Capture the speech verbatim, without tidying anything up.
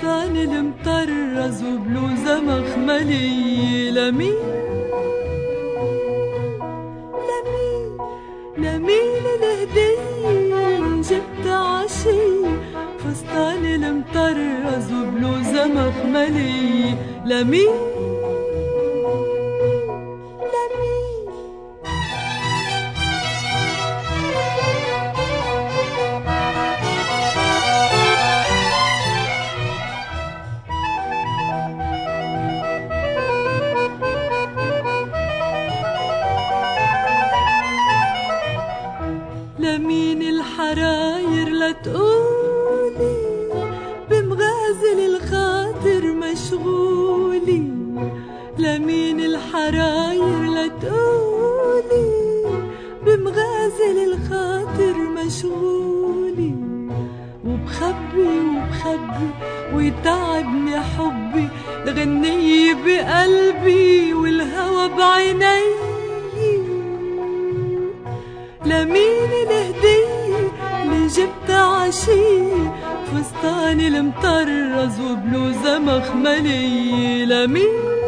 فستان المطرز وبلوزة مخملية لمين لمين لمين الهدية جبت عشي فستان المطرز وبلوزة مخملية لمين لمين الحراير لتقولي بمغازل الخاطر مشغولي لمين الحراير لتقولي بمغازل الخاطر مشغولي وبخبي وبخبي ويتعبني حبي الغنية بقلبي والهوى بعيني لمين الهدية اللي جبت عشي فستاني المطرز وبلوزة مخملية لمين